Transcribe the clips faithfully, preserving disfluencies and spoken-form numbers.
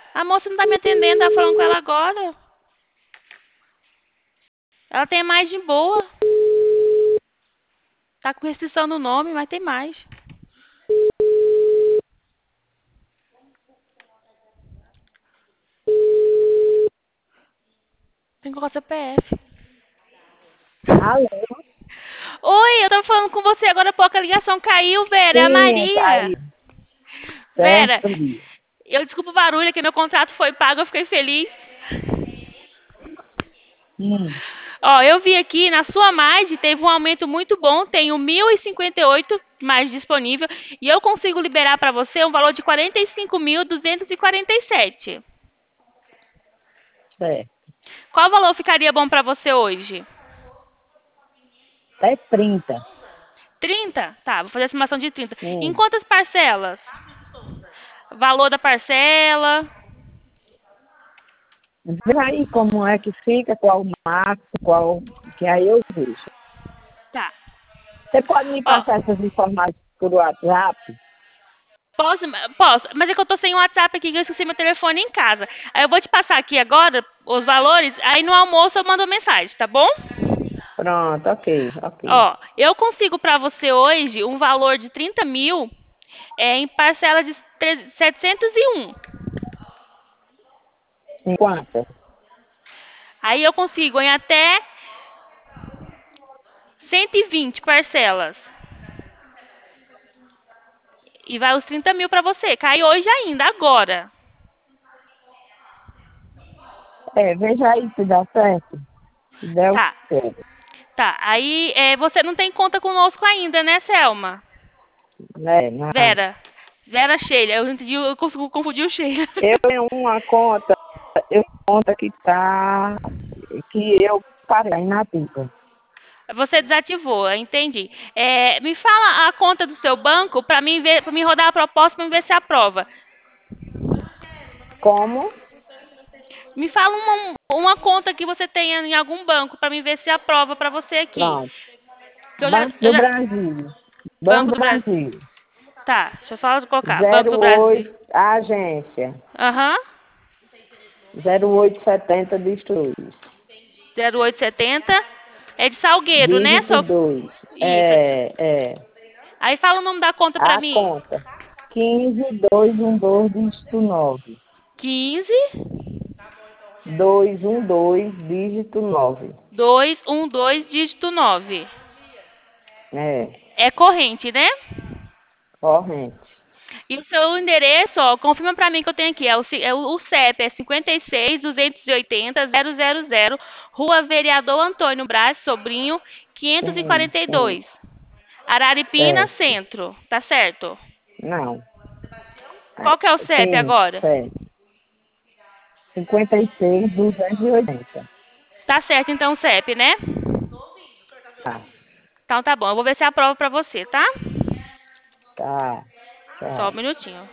A moça não tá me atendendo, tá falando com ela agora. Ela tem mais de boa. Tá com restrição no nome, mas tem mais. Tem que colocar C P F. Alô? Oi, eu tava falando com você agora há pouco, a ligação caiu, Vera, é a Sim, tá Maria. aí. Vera, Certo, Bia. eu desculpo o barulho, que meu contrato foi pago, eu fiquei feliz. Hum, Ó, eu vi aqui, na sua margem teve um aumento muito bom, tenho mil e cinquenta e oito mais disponível, e eu consigo liberar para você um valor de quarenta e cinco mil duzentos e quarenta e sete. certo. Qual valor ficaria bom para você hoje? Até trinta. Trinta? Tá, vou fazer a estimação de trinta. Em Hum. quantas parcelas? Valor da parcela? Vê aí como é que fica, qual o máximo, qual. Que aí eu vejo. Tá. Você pode me Ó, passar essas informações por WhatsApp? posso, posso, mas é que eu tô sem o WhatsApp aqui, que eu esqueci meu telefone em casa. Aí eu vou te passar aqui agora os valores, aí no almoço eu mando mensagem, tá bom? Pronto, ok, ok. Ó, eu consigo para você hoje um valor de trinta mil é, em parcela de tre- setecentos e um. Enquanto? Aí eu consigo em até cento e vinte parcelas. E vai os trinta mil para você. Cai hoje ainda, agora. É, veja aí se dá certo. Se der o Tá, certo. tá. Aí é, você não tem conta conosco ainda, né, Selma? Né? Não. Vera. Vera Sheila. Eu, entendi, eu consigo confundir o Sheila. Eu tenho uma conta, eu conta que tá, que eu parei inativa. Você desativou, entendi. É, me fala a conta do seu banco para mim ver, para mim rodar a proposta para mim ver se aprova. Como? Me fala uma, uma conta que você tenha em algum banco para mim ver se aprova para você aqui. Pronto. Que eu já, Banco eu do já- Brasil. Banco Banco do do Brasil. Brasil. Tá, deixa eu só colocar. Banco Zero do Brasil. oito a agência. Aham. Zero oito setenta de estudos. zero oito setenta. É de Salgueiro, né? Dígito Só... dois. Isso. É, é. Aí fala o nome da conta para A mim. conta. quinze dois um dois dígito nove. quinze, dois um dois dígito nove. dois, um, dois, dígito nove. É. É corrente, né? Corrente. E o seu endereço, ó, confirma para mim que eu tenho aqui. É o, ci- é o, o C E P é cinquenta e seis, duzentos e oitenta, zero zero zero, Rua Vereador Antônio Brás Sobrinho, quinhentos e Sim, quarenta e sim. dois. Araripina, Certo. Centro. Tá certo? Não. É, Qual que é o C E P sim, agora? certo. cinquenta e seis, duzentos e oitenta. Tá certo, então, o C E P, né? Tá, Então tá bom, eu vou ver se é a prova pra você, tá? tá, Só um tá. minutinho.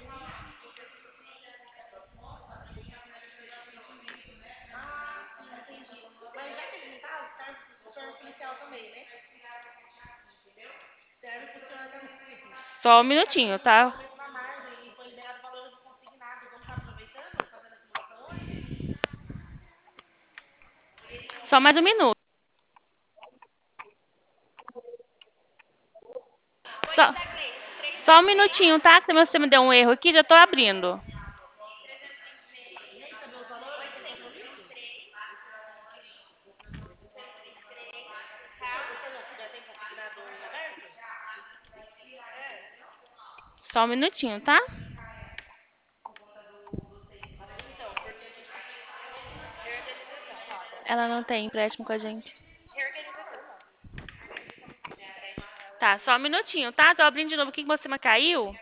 Só um minutinho, tá? Só mais um minuto. Só, só um minutinho, tá? Que meu sistema deu um erro aqui, já tô abrindo. Só um minutinho, tá? Ela não tem empréstimo com a gente. Tá, só um minutinho, tá? Tô abrindo de novo aqui que meu sistema caiu.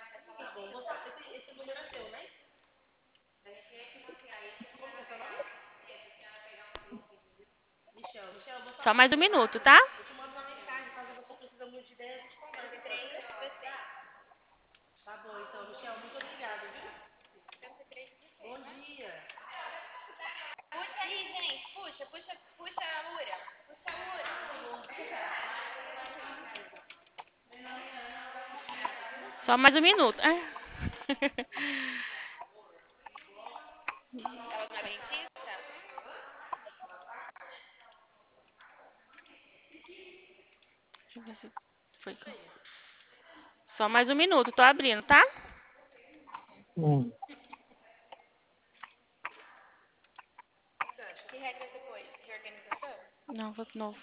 Só mais um minuto, tá? Só mais um minuto. Ah. Foi. Só mais um minuto, tô abrindo, tá? Hum. Não, vou de novo.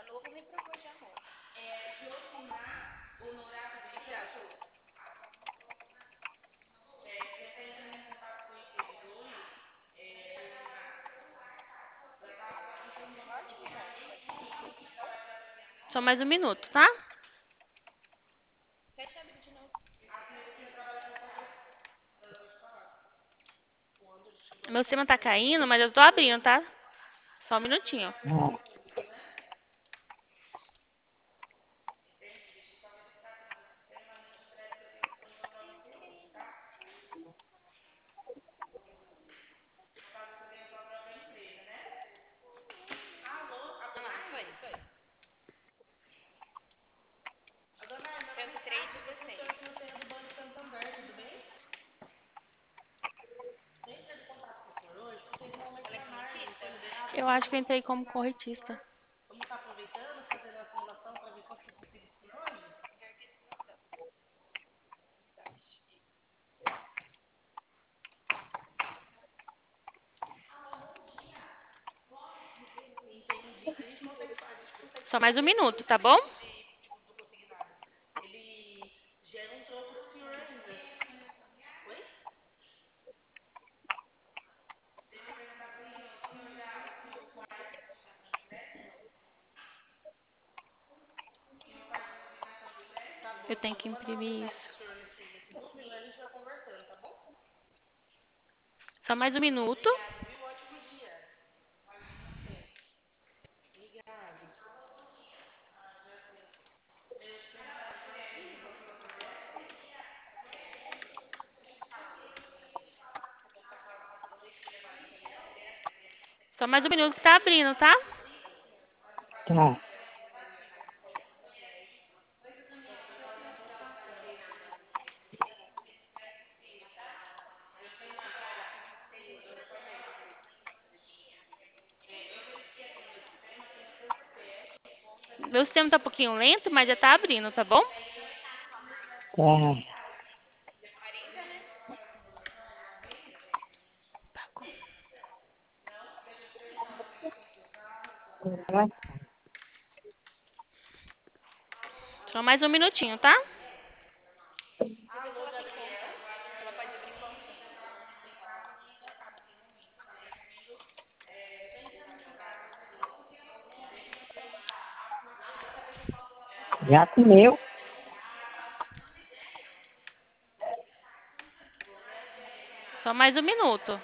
Só mais um minuto, tá? Meu sistema tá caindo, mas eu tô abrindo, tá? Só um minutinho. Ah, Eu acho que eu entrei como corretista. Só mais um minuto, tá bom? Eu tenho que imprimir isso. Só mais um minuto. Só mais um minuto que tá abrindo, tá? tá. Meu sistema tá um pouquinho lento, mas já tá abrindo, tá bom? Tá. Só mais um minutinho, tá? Já comeu? Só mais um minuto.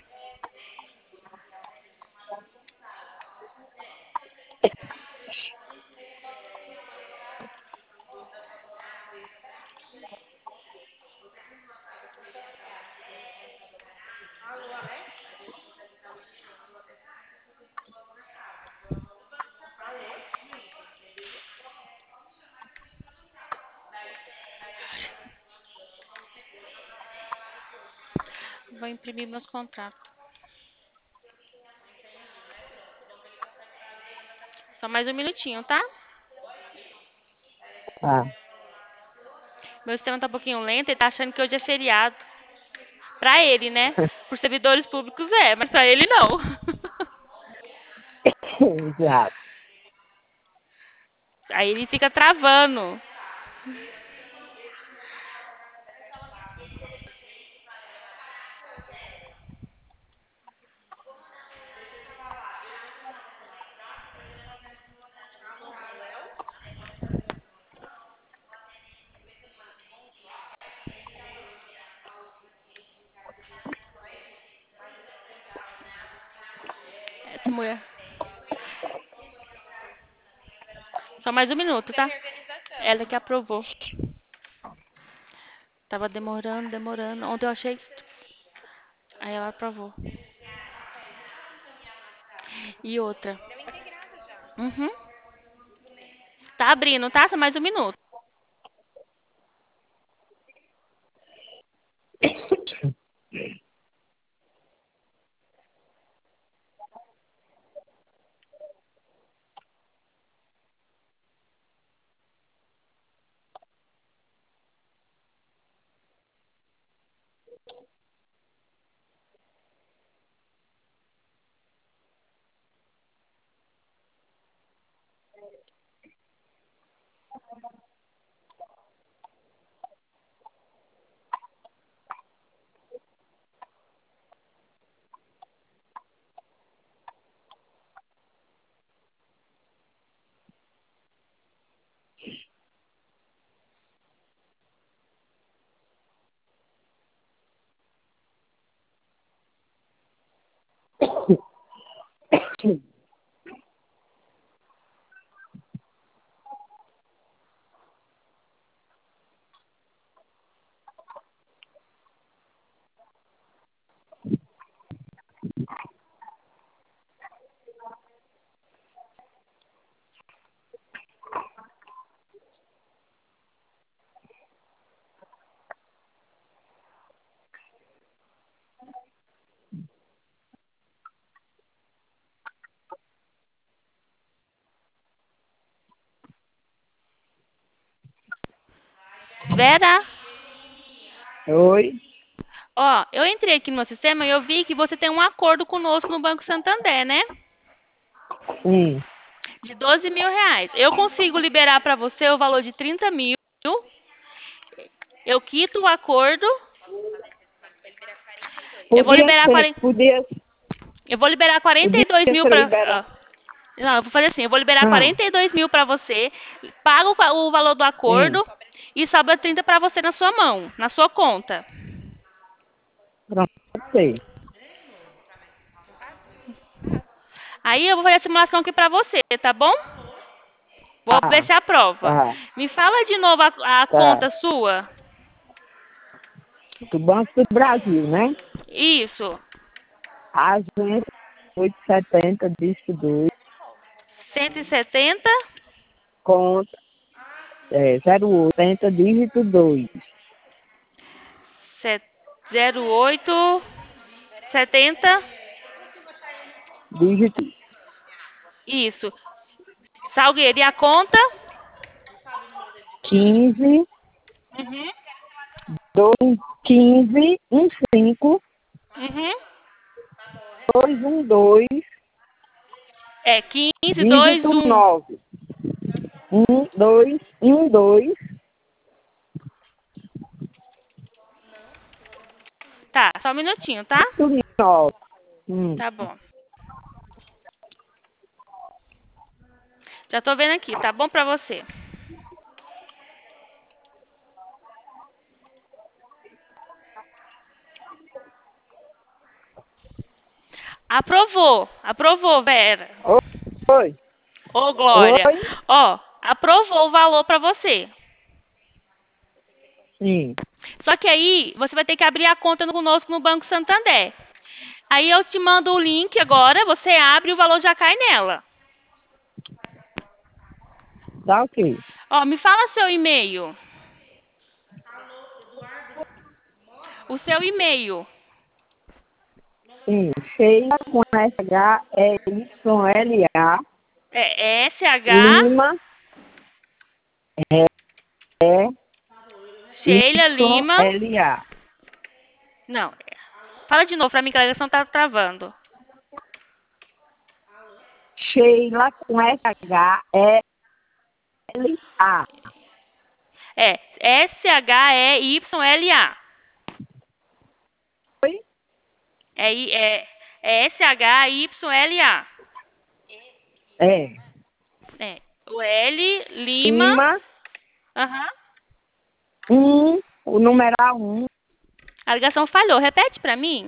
Vou imprimir meus contratos. Só mais um minutinho, tá? Tá. Meu sistema tá um pouquinho lento e tá achando que hoje é feriado. Pra ele, né? Por servidores públicos é, mas pra ele não. Exato. Aí ele fica travando. Essa mulher. Só mais um minuto, tá? Ela que aprovou. Tava demorando, demorando. Ontem eu achei. Aí ela aprovou. E outra. Uhum. Tá abrindo, tá? Só mais um minuto. Vera, Oi? ó, eu entrei aqui no sistema e eu vi que você tem um acordo conosco no Banco Santander, né? Sim. De doze mil reais. Eu consigo liberar para você o valor de trinta mil. Eu quito o acordo. Eu vou Podia liberar ser, quarenta, podia, eu vou liberar quarenta e podia dois mil ser para. liberado. Não, eu vou fazer assim, eu vou liberar Ah, quarenta e dois mil para você, pago o va- o valor do sim. acordo e sobra trinta para você na sua mão, na sua conta. Pronto, pode ser. Aí eu vou fazer a simulação aqui para você, tá bom? Vou ver Tá, se aprova. tá, Me fala de novo a, a tá. conta sua. Do Banco do Brasil, né? Isso. Agência oitocentos e setenta, disco dois, cento e setenta, conta é, zero oitenta, dígito dois. zero oito, setenta. Dígito Isso. Salgueiro, e a conta? quinze, Uhum. dois, quinze, quinze, Uhum. dois, um, dois, É quinze, dois, dígito um. nove. um, dois, um, dois, Tá, só um minutinho, tá? dígito nove. Hum, Tá bom. Já tô vendo aqui, tá bom pra você. Aprovou. Aprovou, Vera. oi, Ô, Glória. oi, Ó, aprovou o valor pra você. sim, Só que aí você vai ter que abrir a conta conosco no Banco Santander. Aí eu te mando o link agora, você abre e o valor já cai nela. tá ok. Ó, me fala seu e-mail. O seu e-mail. Sim, Sheila com S H E Y L A, É S H, Lima, é, é, Y Sheila Lima. L A. Não. Fala de novo pra mim que a ligação tá travando. Sheila com S H E L A. É S H E Y L A. Oi? É, I- é, é S H Y L A. É, É. O L, Lima. Lima, Aham. um, o numeral um, A ligação falhou. Repete pra mim.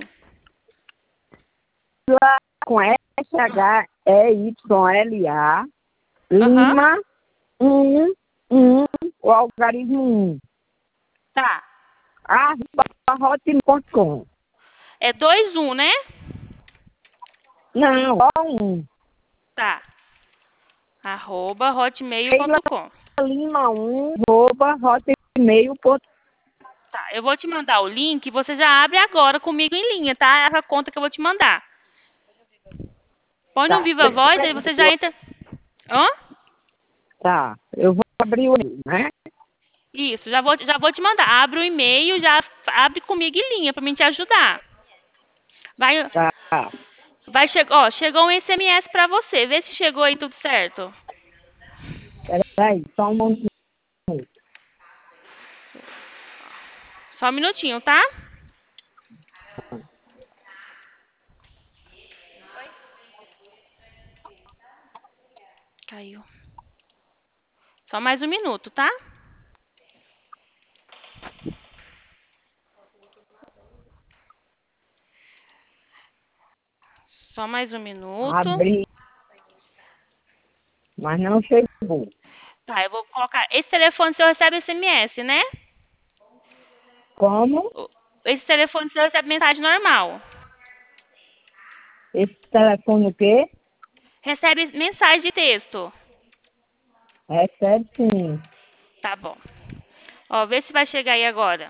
com S H E Y L A, Aham. Lima, um, um, o algarismo um, Tá. arroba hotmail ponto com. É dois um, né? Não, só um. Tá. Arroba hotmail Sheila ponto com. Lima um, arroba hotmail ponto com. Tá. Eu vou te mandar o link. Você já abre agora comigo em linha, tá? Essa conta que eu vou te mandar. Põe no Tá, Viva Voz, aí você já entra. Hã? tá, eu vou abrir o né? Isso, já vou, já vou te mandar. Abre o e-mail, já abre comigo em linha pra mim te ajudar. Vai, Tá, vai chegar, ó, chegou um S M S pra você. Vê se chegou aí tudo certo. peraí, só um momentinho. Só um minutinho, tá? Caiu. Só mais um minuto, tá? Só mais um minuto. Abri mas não chegou. Tá, eu vou colocar. Esse telefone seu recebe S M S, né? Como? O- Esse telefone seu recebe mensagem normal. Esse telefone o quê? Recebe mensagem de texto. Recebe sim. Tá bom. Ó, vê se vai chegar aí agora.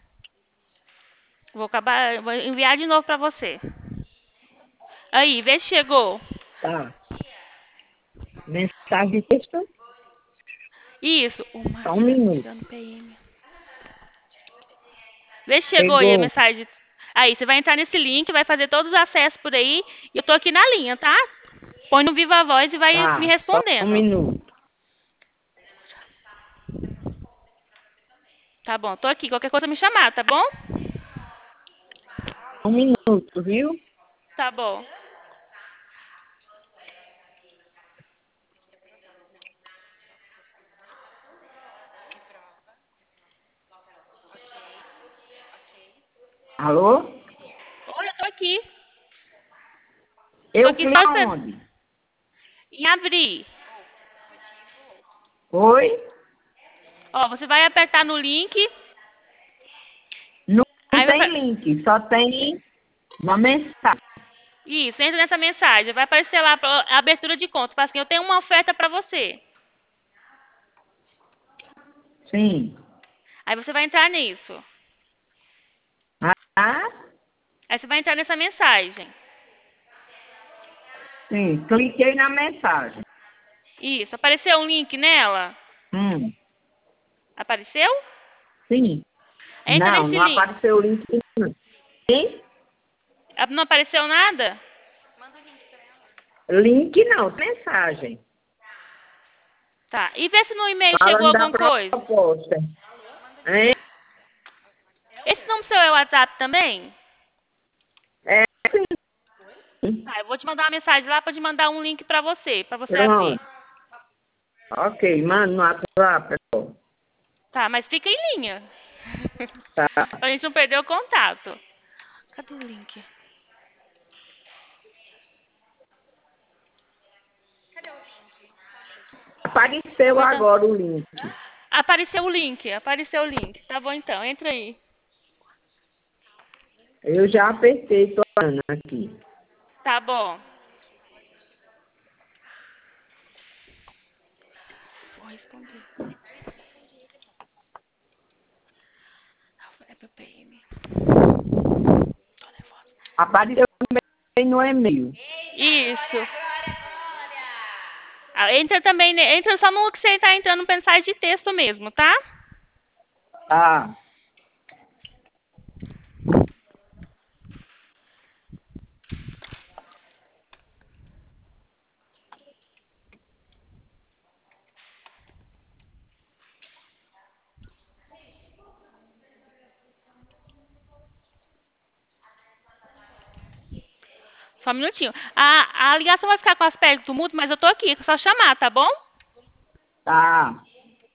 Vou acabar, vou enviar de novo pra você. Aí, vê se chegou. Tá. Mensagem de texto? Isso. O Só um Márcio tá minuto. tirando P M. Vê se chegou aí a Chegou. mensagem. Aí, você vai entrar nesse link, vai fazer todos os acessos por aí. E eu tô aqui na linha, tá? Põe no Viva Voz e vai me Tá. Só um respondendo. minuto. Tá bom, tô aqui. Qualquer coisa me chamar, tá bom? Um minuto, viu? Tá bom. Alô? Oi, eu tô aqui. Tô Eu aqui clico só esperando. aonde? Em abrir. Oi? Ó, você vai apertar no link. Não, não Aí vai. tem apa- link, só tem uma mensagem. Isso, entra nessa mensagem. Vai aparecer lá pra- a abertura de conta. Fala assim, eu tenho uma oferta pra você. Sim. Aí você vai entrar nisso. Ah, Aí você vai entrar nessa mensagem. sim. Cliquei na mensagem. Isso. Apareceu um link nela? Hum, Apareceu? sim. Entra Não, nesse não link. apareceu o link. Não. Sim? Ah, não apareceu nada? Link não, mensagem. Tá. E vê se no e-mail chegou Falando da alguma coisa. proposta. Hein? Esse número seu é o WhatsApp também? É, sim. Tá, eu vou te mandar uma mensagem lá pra te mandar um link pra você, pra você abrir. Pronto. Ok, manda no WhatsApp. Tá, mas fica em linha. Tá. Pra gente não perder o contato. Cadê o link? Apareceu Vou dar- agora o link. Apareceu o link, apareceu o link. Tá bom então, entra aí. Eu já apertei, tô olhando aqui. Tá bom. Vou responder. É pro P M. Tô nervosa. Apareceu também no e-mail. Isso. Ah, entra também, ne- entra só no que você tá entrando no mensagem de texto mesmo, tá? Tá. Só um minutinho. A, a ligação vai ficar com as pernas do mudo, mas eu tô aqui, é só chamar, tá bom? Tá.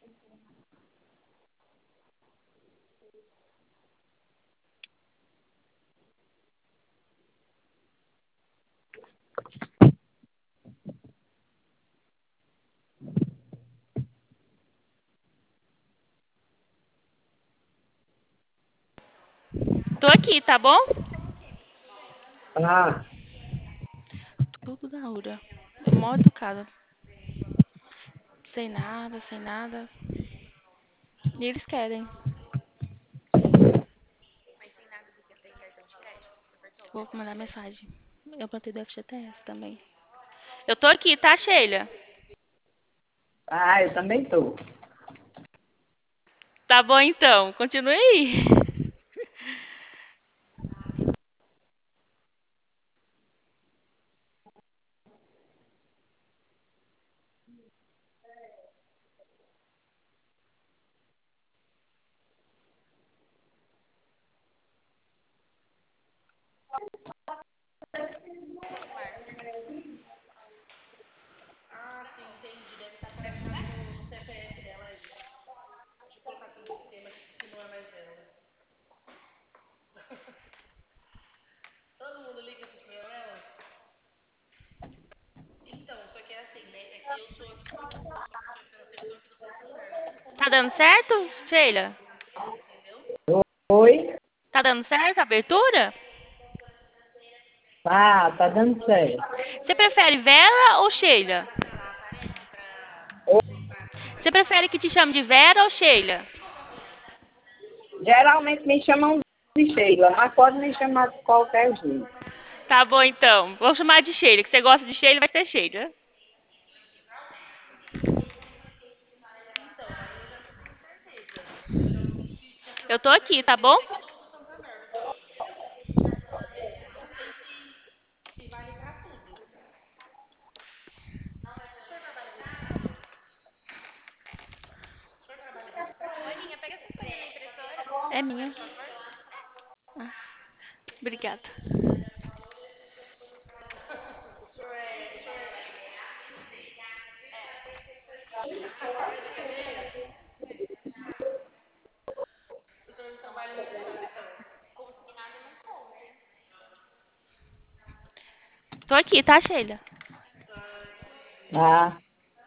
Tô aqui, tá bom? Tá. Tudo da hora. Mó educada. Sem nada, sem nada. E eles querem. Vou mandar mensagem. Eu plantei do F G T S também. Eu tô aqui, tá, Sheila? Ah, eu também tô. Tá bom então, continue aí. Tá dando certo, Sheila? Oi? Tá dando certo a abertura? Tá, tá dando certo. Você prefere Vera ou Sheila? Você prefere que te chame de Vera ou Sheila? Geralmente me chamam de Sheila, mas pode me chamar de qualquer jeito. Tá bom, então. Vou chamar de Sheila, que você gosta de Sheila, vai ser Sheila. Eu tô aqui, tá bom? É minha. Ah, obrigada. Tô aqui, tá, Sheila? Ah,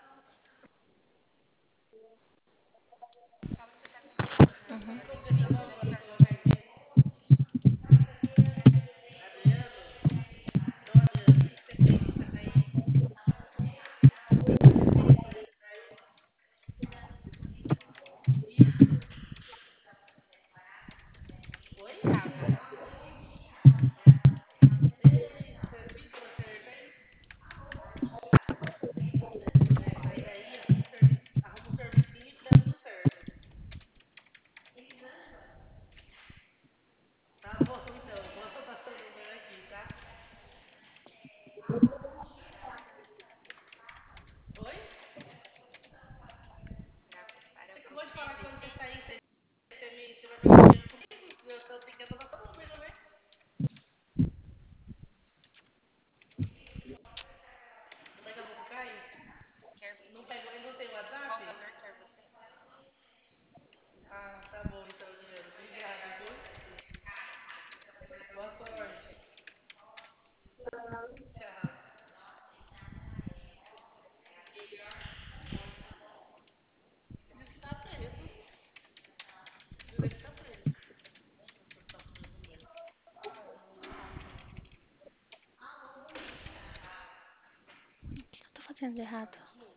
O que eu tô fazendo de errado?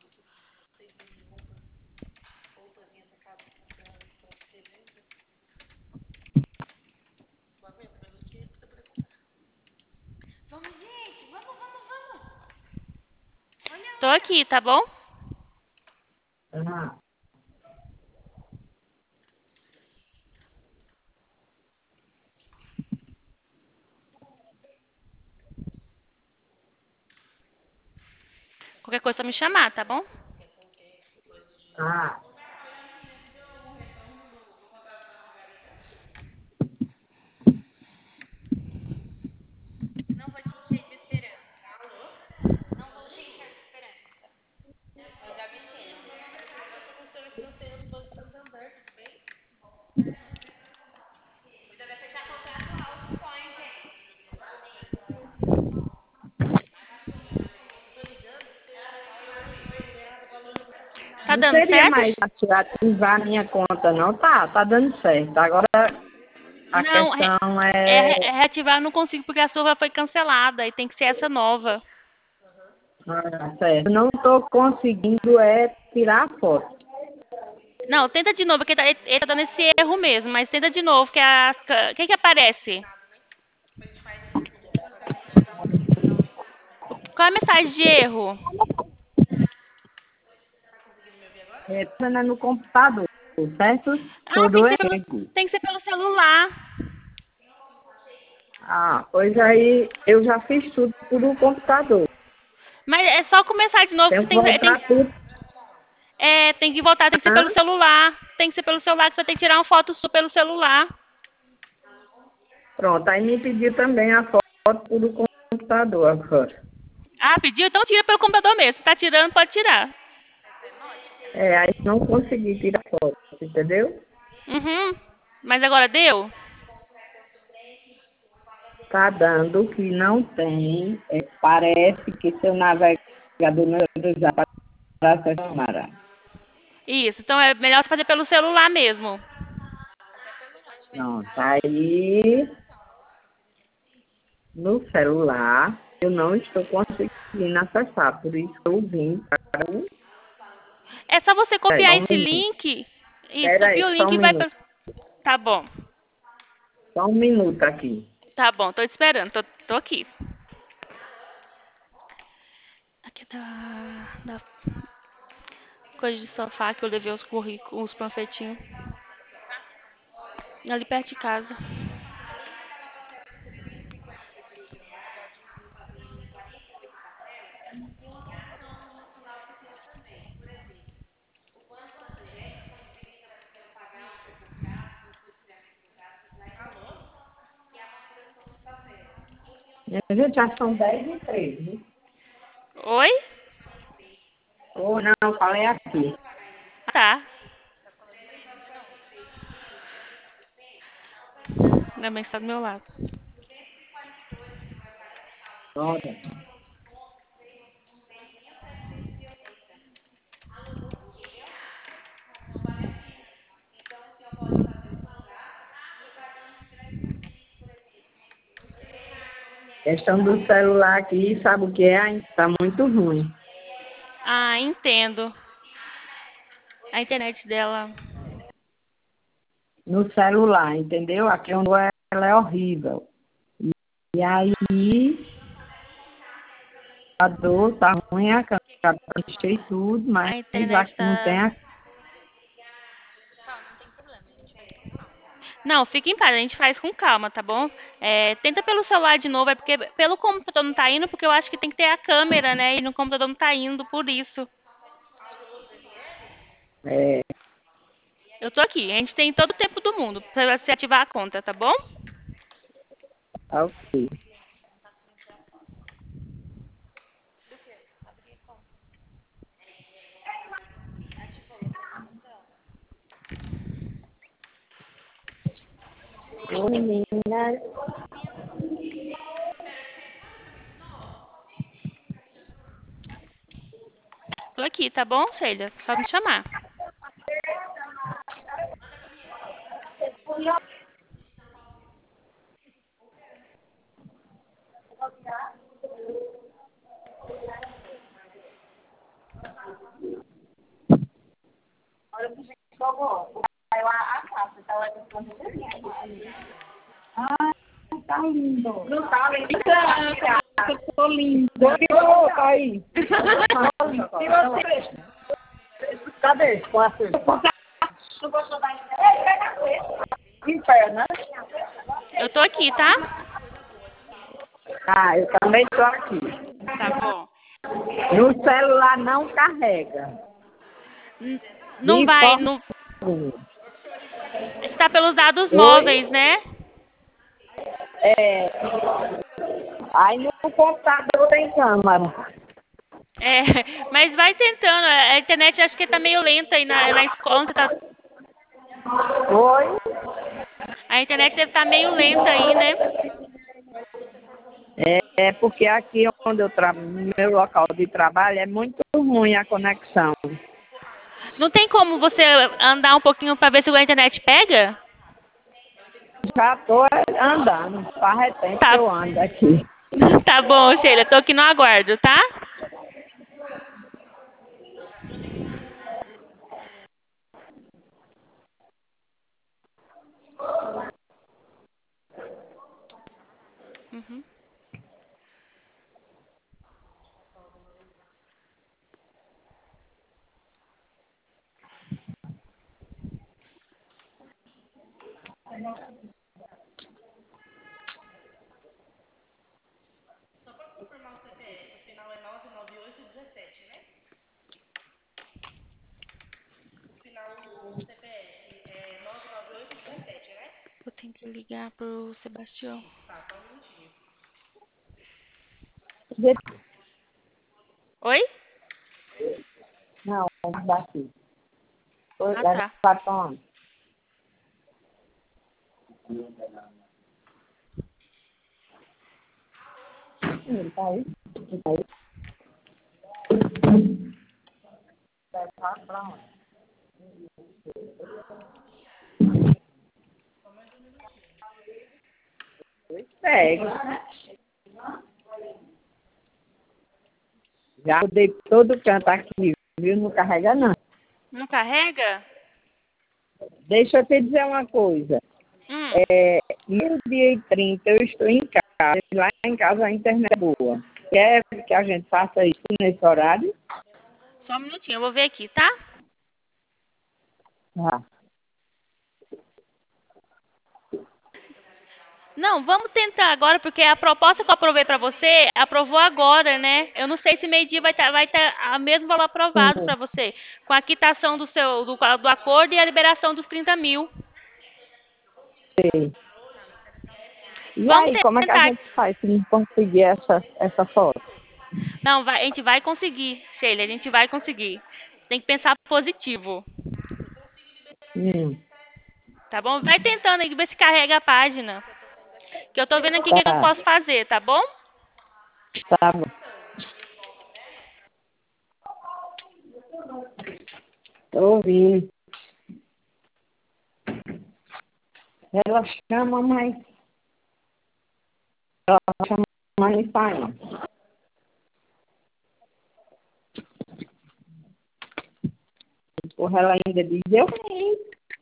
Tô aqui, tá bom? ah. Qualquer coisa é só me chamar, tá bom? Ah. Tá Não dando seria certo? mais fácil ativar a minha conta, não? Tá, tá dando certo. Agora a Não, re- questão é, é. re- é reativar eu não consigo porque a sua já foi cancelada e tem que ser essa nova. Ah, certo. Não estou conseguindo é tirar a foto. Não, tenta de novo, porque tá, ele ele tá dando esse erro mesmo, mas tenta de novo, que a. O que que aparece? Qual é a mensagem de erro? É, tá no computador, certo? Ah, tem Tudo que é ser pelo, erro. tem que ser pelo celular. Ah, pois aí eu já fiz tudo pelo computador. Mas é só começar de novo que Tenho você que tem que. Tem, voltar tudo. é, tem que voltar, tem que ser Hã? pelo celular. Tem que ser pelo celular, que você tem que tirar uma foto sua pelo celular. Pronto, aí me pediu também a foto pelo computador agora. Ah, pediu? Então tira pelo computador mesmo. Se tá tirando, pode tirar. É, aí não consegui tirar foto, entendeu? Uhum. Mas agora deu? Tá dando que não tem. É, parece que seu navegador não é usado para essa câmera. Isso, então é melhor fazer pelo celular mesmo. Pronto, aí no celular eu não estou conseguindo acessar, por isso que eu vim para o... É só você Pera, copiar um esse minuto. link. Isso, Espera copia aí, o só link um e vai minuto. pelo. Tá bom, Só um minuto aqui. tá bom, tô te esperando, tô, tô aqui. Aqui da, da coisa de sofá que eu levei os currículos, os panfletinhos. Ali perto de casa. Minha gente, já são dez e treze. Oi? Ou não, falei aqui. Tá. Ainda bem que você tá do meu lado. Olha, questão do celular aqui, sabe o que é? Ainda está muito ruim. Ah, entendo. A internet dela. No celular, entendeu? Aqui onde ela é horrível. E aí, a dor tá ruim, a câmera enchei tudo, mas A internet aqui não tem tá. a... Não, fica em paz, a gente faz com calma, tá bom? É, tenta pelo celular de novo, é porque pelo computador não tá indo, porque eu acho que tem que ter a câmera, né? E no computador não tá indo, por isso. É, Eu tô aqui, a gente tem todo o tempo do mundo pra se ativar a conta, tá bom? ok. Ô, menina, Tô aqui, tá bom, Sheila? Só me chamar. tá lindo. Não tá lindo. Eu tô lindo. Tirou, tá aí. Tirou, cadê? Com a cesta. Não gostou da ideia? Em pé, né? Eu tô aqui, tá? Ah, eu também tô aqui. Tá bom. No celular não carrega. N- Não De vai, forma não. alguma. Está pelos dados Oi? móveis, né? É. Aí no computador tem câmera. É, mas vai tentando. A internet acho que tá meio lenta aí na, na escola. Onde você tá. Oi? A internet deve estar meio lenta aí, né? É, é porque aqui onde eu trabalho, no meu local de trabalho, é muito ruim a conexão. Não tem como você andar um pouquinho pra ver se a internet pega? Já tô andando, faz tempo que Tá, eu ando aqui. tá bom, Sheila. Tô aqui no aguardo, tá? Uhum. Eu tenho que ligar pro Sebastião. Oi? Não, daqui. Foi Ah, leva tá. para onde? Ele tá aí? Ele tá aí? Leva pra onde? Pega. Já dei todo canto aqui, viu? Não carrega, não. Não carrega? Deixa eu te dizer uma coisa. Hum. É, meio-dia e trinta eu estou em casa. E lá em casa a internet é boa. Quer que a gente faça isso nesse horário? Só um minutinho, eu vou ver aqui, tá? Ah. Não, vamos tentar agora, porque a proposta que eu aprovei para você, aprovou agora, né? Eu não sei se meio-dia vai estar vai tá o mesmo valor aprovado para você, com a quitação do seu do, do acordo e a liberação dos trinta mil. Sei. E Vamos aí, como é que a tentar. gente faz se não conseguir essa, essa foto? Não, vai, a gente vai conseguir, Sheila, a gente vai conseguir. Tem que pensar positivo, Hum, tá bom? Vai tentando aí, ver se carrega a página. Que eu tô vendo aqui o que, que eu tá, posso fazer, tá bom? tá bom. Tô ouvindo. Ela chama, mas ela chama, mas não sai, não. Porra, ela ainda diz, eu sim.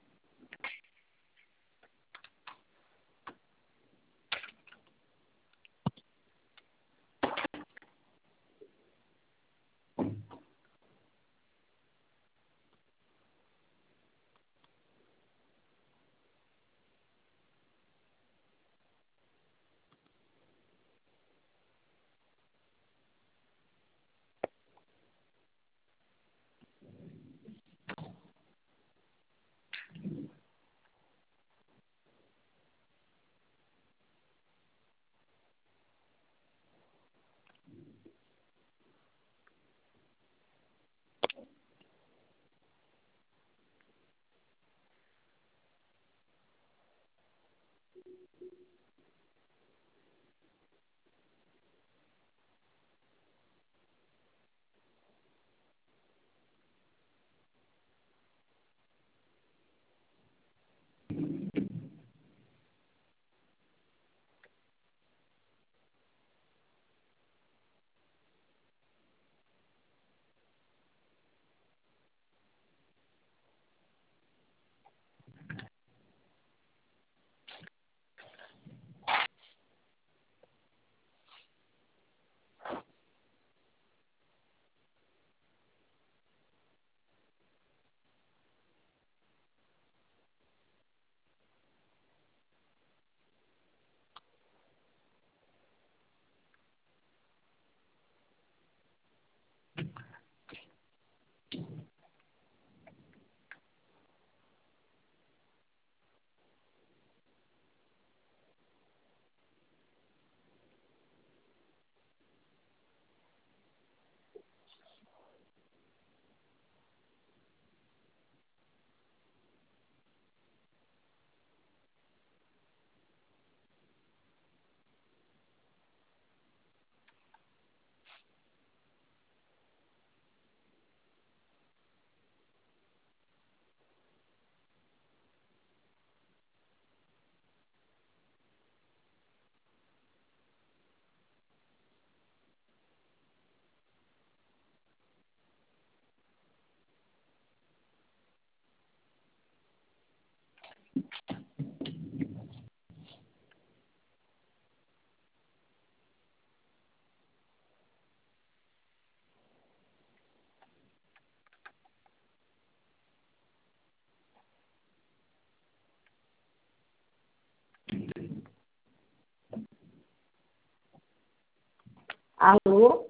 Alô?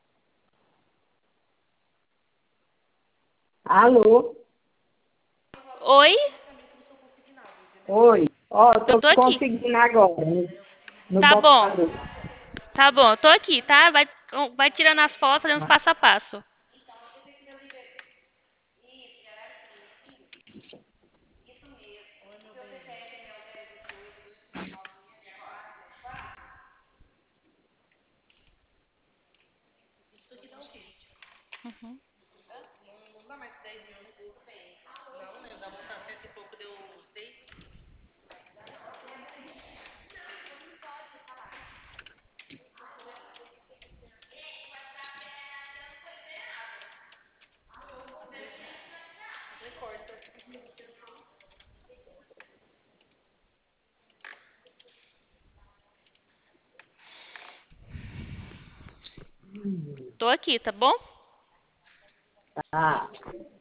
Alô? Oi? Oi. Ó, Eu tô tô aqui. conseguindo agora, no, no Tá bom. computador. Tá bom, eu tô aqui, tá? Vai, vai tirando as fotos, fazendo os passo a passo. Uhum. Tô aqui, tá bom? Tá.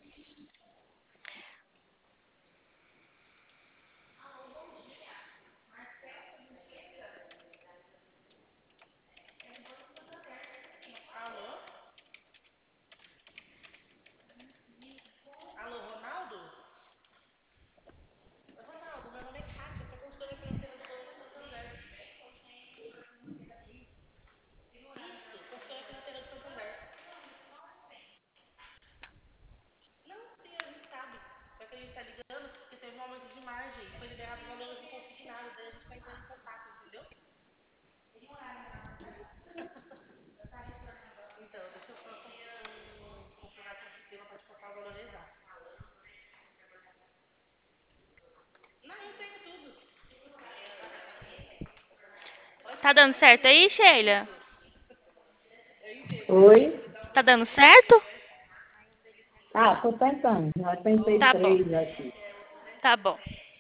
Tá dando certo aí, Sheila? Oi? Tá dando certo? Ah, tô tentando. Já tentei Tá bom. três aqui. Tá bom.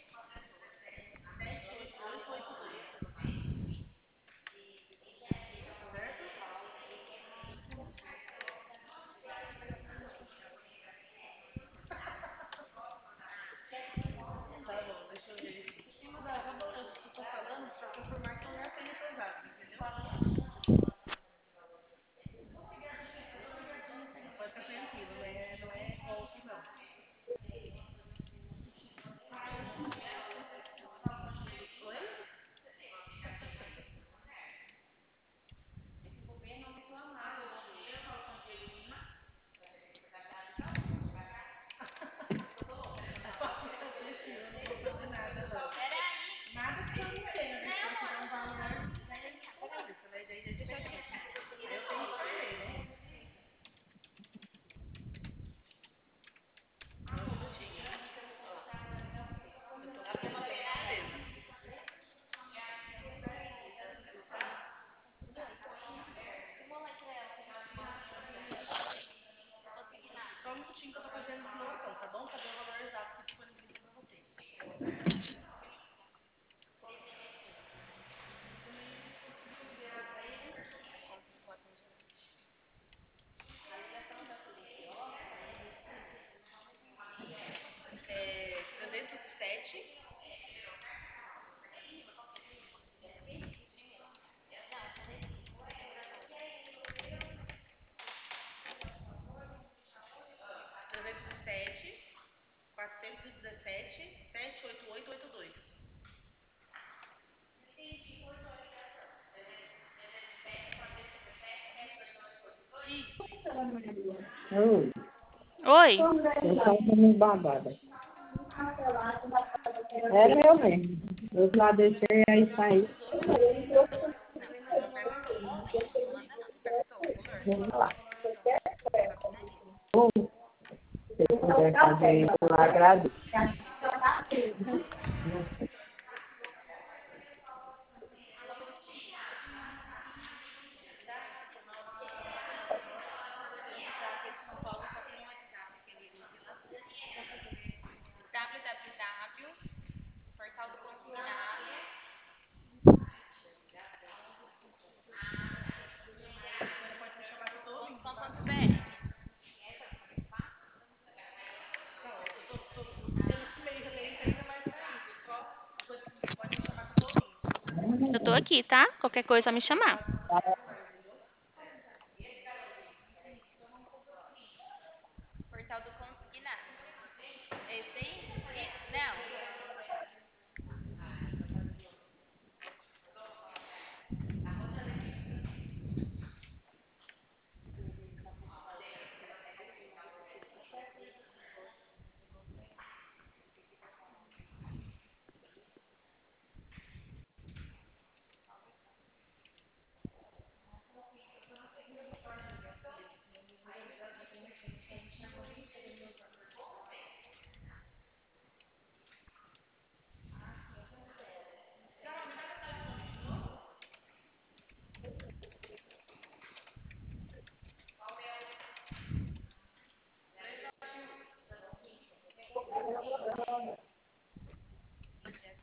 Oi. Oi. Eu tava dando babada. Era eu mesmo. Eu lá deixei aí sair. Vamos lá. Ou, se puder fazer isso, eu agradeço. Eu tô aqui, tá? Qualquer coisa é me chamar.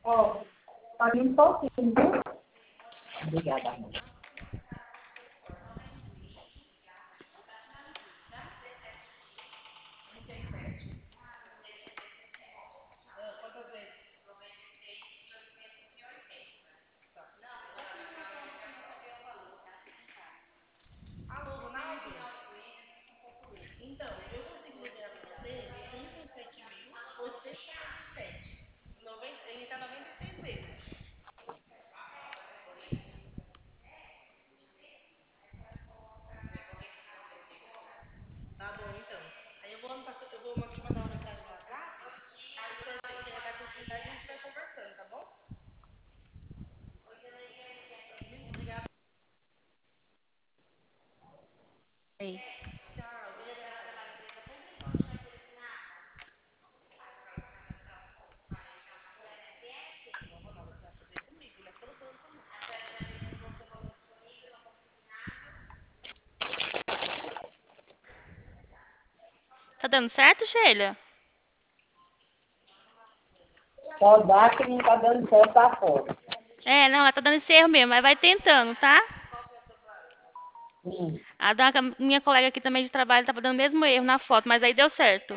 Ó, pague um pouquinho, viu? Obrigada, amor. Ei. Tá dando certo, Sheila? Só dá que não tá dando certo pra fora. É, não, ela tá dando esse erro mesmo, mas vai tentando, tá? Hum. A da minha colega aqui também de trabalho tava dando o mesmo erro na foto, mas aí deu certo.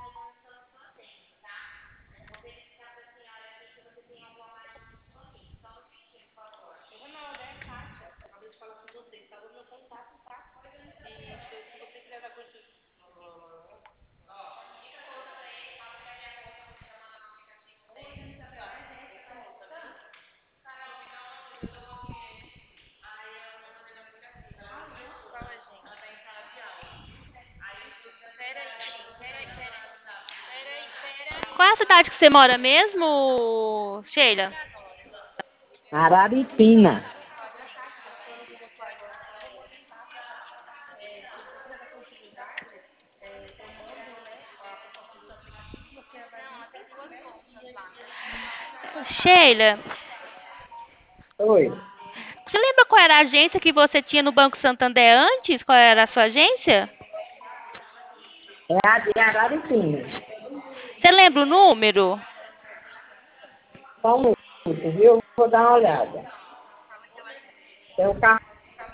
Qual é a cidade que você mora mesmo, Sheila? Araripina. Sheila, Oi. você lembra qual era a agência que você tinha no Banco Santander antes? Qual era a sua agência? É a de Araripina. Você lembra o número? Só um minuto, viu? Vou dar uma olhada. Tem o carro.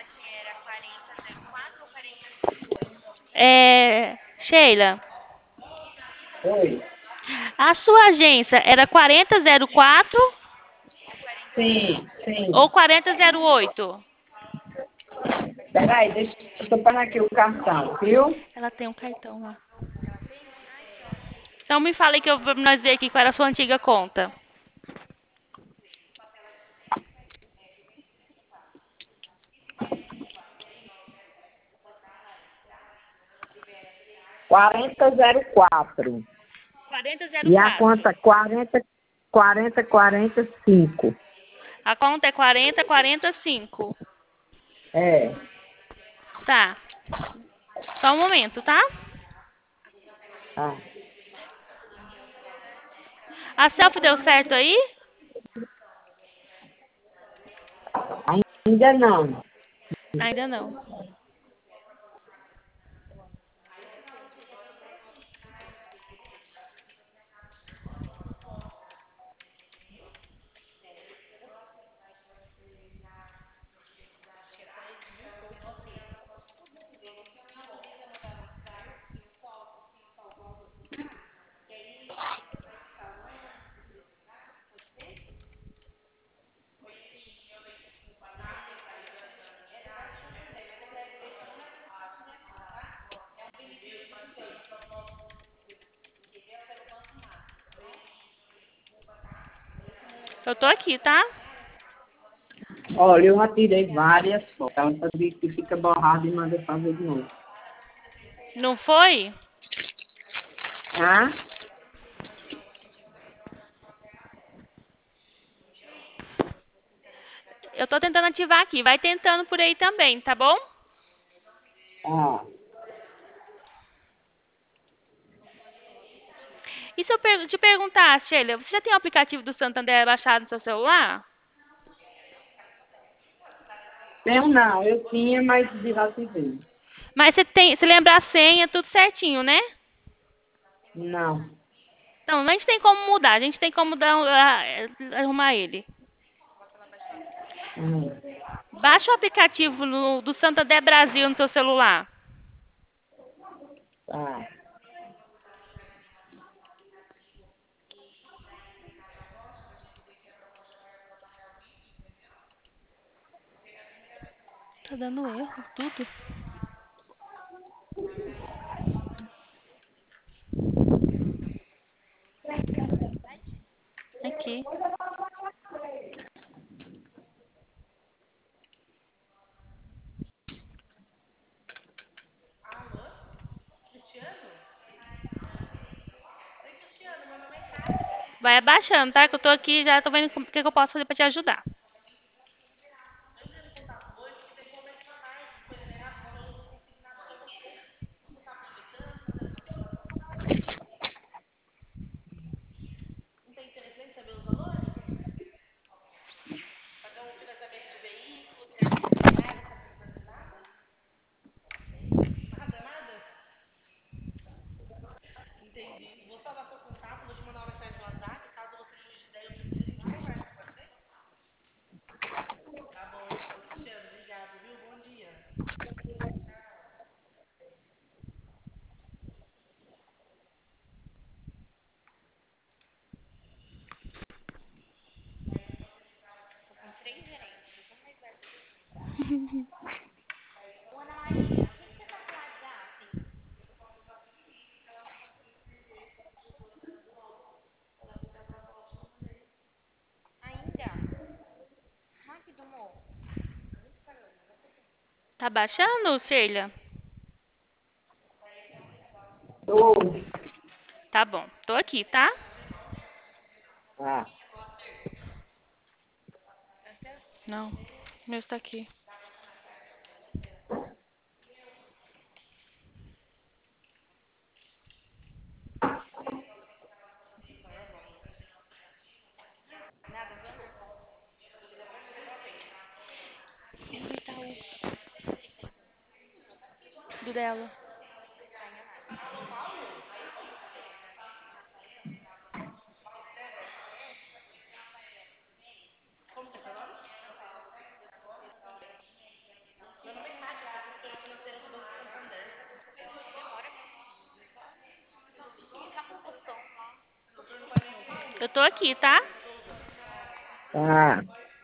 É, Sheila, Oi. a sua agência era quarenta zero quatro Sim, sim. ou quarenta zero oito? Peraí, deixa eu tô pondo aqui o cartão, viu? Ela tem um cartão lá. Então me fala aí que eu vou nós ver aqui qual era a sua antiga conta. quarenta zero quatro. quarenta zero E a quatro. conta quarenta, quarenta, quarenta e cinco. A conta é quarenta quarenta e cinco. É. Tá. Só um momento, tá? Ah. A selfie deu certo aí? Ainda não. Ainda não. Eu tô aqui, tá? Olha, eu já tirei várias fotos. Ela diz que fica borrado e manda fazer de novo. Não foi? Ah? Eu tô tentando ativar aqui. Vai tentando por aí também, tá bom? Ah. E se eu per- te perguntar, Sheila, você já tem o aplicativo do Santander baixado no seu celular? Eu não, eu tinha, mas desativei. Mas você tem, você lembra a senha, tudo certinho, né? Não. Não, a gente tem como mudar, a gente tem como dar, um- ah, eh, arrumar ele. Hum. Baixa o aplicativo no- do Santander Brasil no teu celular. Tá. Tá dando erro, tudo. Aqui. Vai abaixando, tá? Que eu tô aqui já tô vendo o que que eu posso fazer pra te ajudar. Tá baixando, Sheila? Tô. Tá bom. Tô aqui, tá? Tá. Não. O meu está aqui. Do dela. Eu tô aqui, tá? Tá.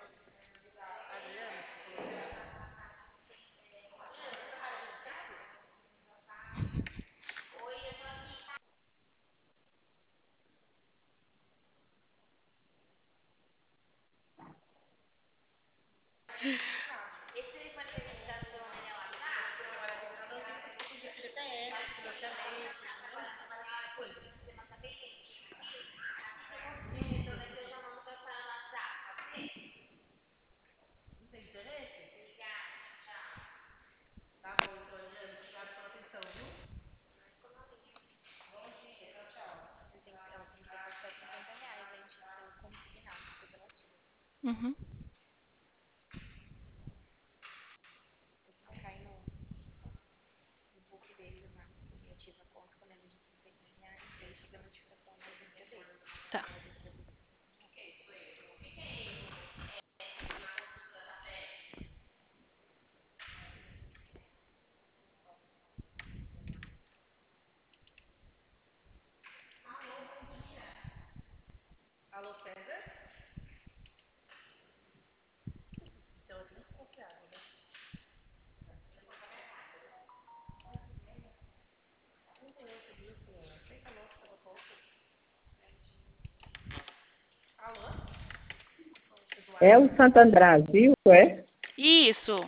Uhum. Tá. É o Santander Brasil, é? Isso.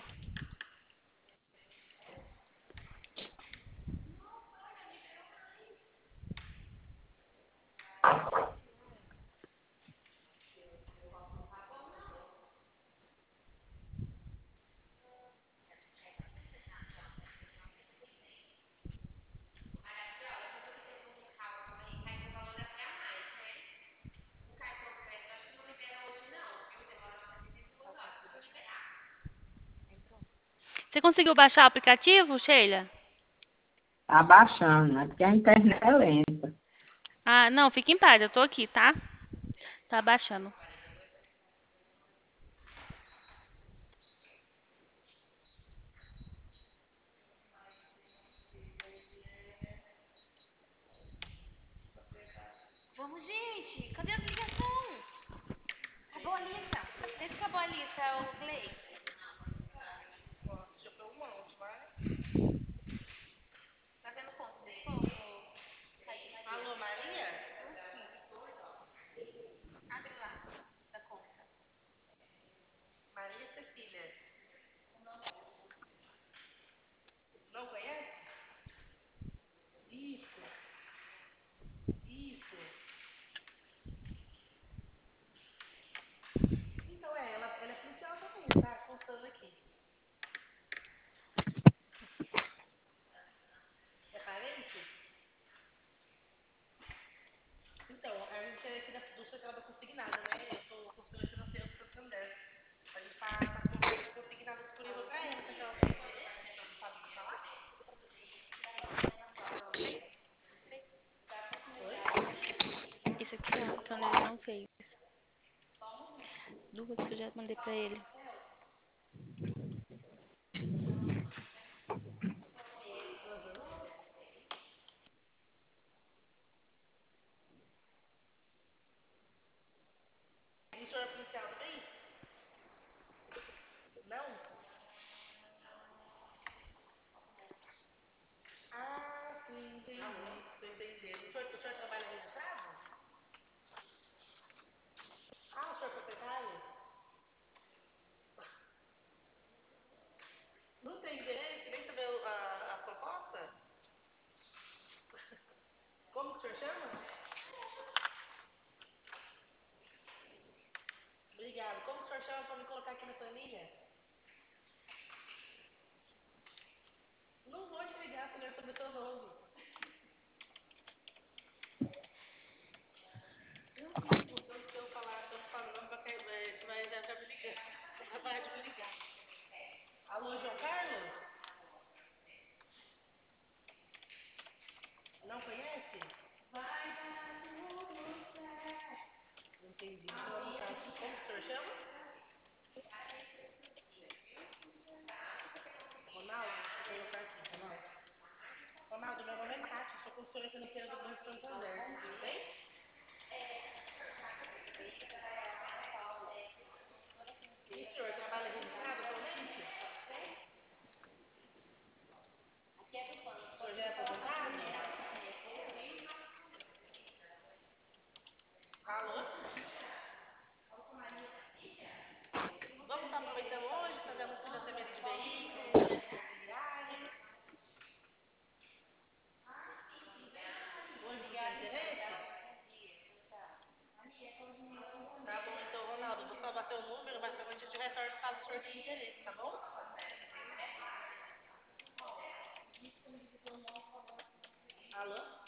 Você conseguiu baixar o aplicativo, Sheila? Tá baixando, né? Porque a internet é lenta. Ah, não, fique em paz, eu tô aqui, tá? Tá baixando. Vamos, gente. Cadê a ligação? Acabou a lista. Vê se acabou a lista, o Glei. Tá vendo quanto ficou? Alô, Maria? Abre lá, da conta. Maria Cecília. Não conhece? Isso. Isso. Então, é, ela, ela é policial também, tá? Contando aqui. É parente? Então, a gente é aqui da, do setor consignado, né? Eu sou consultora financeira do Santander. A gente tá, tá com uma coisa consignada disponível pra ela, pra que ela tem interesse, não sabe o que falar? Isso aqui, ó, então ele não fez. Duas que eu já mandei pra ele. E o senhor é policial também? Não? Ah, sim, entendi. Tô entendendo. O senhor, o senhor trabalha registrado? Ah, o senhor é proprietário? Não tem interesse? Nem saber a, a proposta? Como que o senhor chama? Obrigado. Como que o senhor chama para me colocar aqui na planilha? Não vou te ligar se não é sobre seu nome. Eu ligo, tanto que eu falar, tanto falando, vai cair, vai, vai já, já me ligar. Vai parar de me ligar. Alô, João Carlos? Não conhece? Vai dar tudo certo. Entendi. Deixa eu anotar aqui. Como que o senhor chama? Ronaldo? Deixa eu colocar aqui, Ronaldo. Ronaldo, meu nome é Cátia, sou consultora financeira do Banco Santander. Tudo bem? E o senhor trabalha registrado atualmente? O senhor já é aposentado? Alô? Vamos estar aproveitando hoje, fazemos financiamento de veículos, crédito imobiliário. Hoje tem interesse? Tá bom, então, Ronaldo, vou salvar seu número, mas depois a gente retorna caso o senhor tenha interesse, tá bom? Alô?